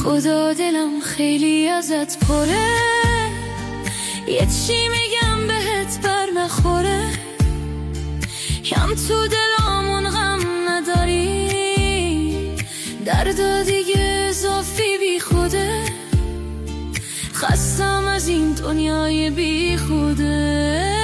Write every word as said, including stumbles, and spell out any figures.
خدا دلم خیلی ازت پره، یه چی میگم بهت بر نخوره، یم تو دلامون غم نداری، درد دیگه اضافی بی خوده، خستم از این دنیای بی خوده.